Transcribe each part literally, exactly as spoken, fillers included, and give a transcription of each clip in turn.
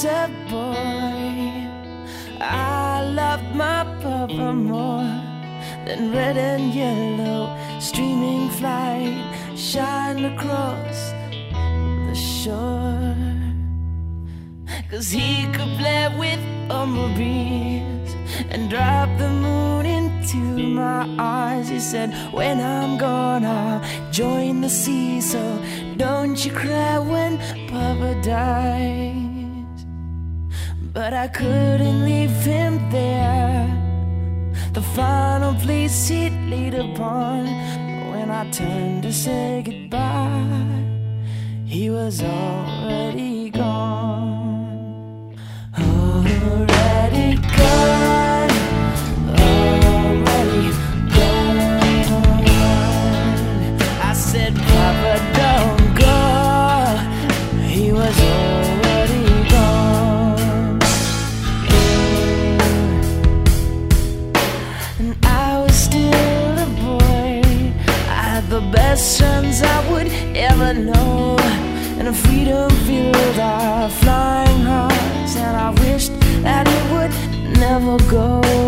was a boy, I loved my papa more than red and yellow streaming flight shine across the shore. 'Cause he could play with bumblebees and drop the moon into my eyes. He said, when I'm gone I'll join the sea, so don't you cry when Papa dies. But I couldn't leave him there, the final place he'd lead upon. When I turned to say goodbye, he was already gone. Already gone, already gone. I said, Papa, don't go. He was already gone. And I was still a boy, I had the best friends I would ever know, and a freedom filled our flying hearts, and I wished that it would never go.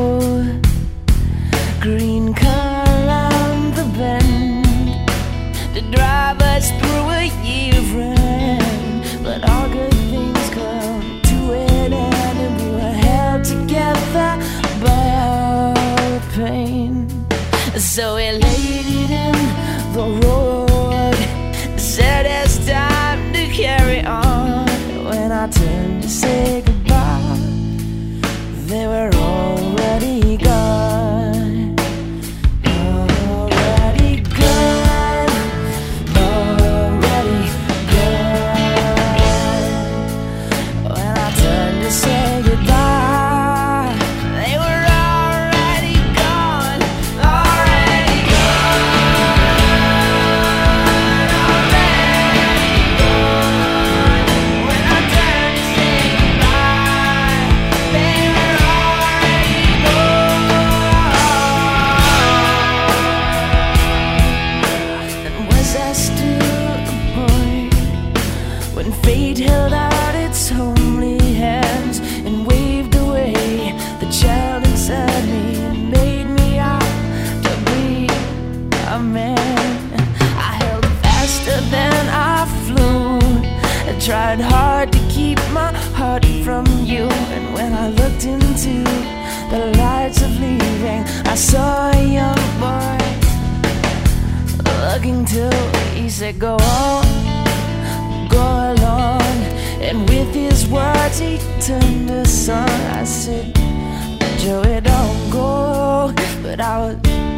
Green car around the bend to drive us through a year of rain, but all good things come to an end, and we were held together by all the pain. So we laid it in the road, said it's time to carry on. When I turned to say goodbye, they were already gone. Already gone, already gone. When I turned to say goodbye, they were already gone. Already fate held out its homely hands and waved away the child inside me and made me out to be a man. I held faster than I flew, I tried hard to keep my heart from you, and when I looked into the lights of leaving, I saw a young boy looking too. He said, go on, go along, and with his words he turned to song. I said, Joey, don't go, but I was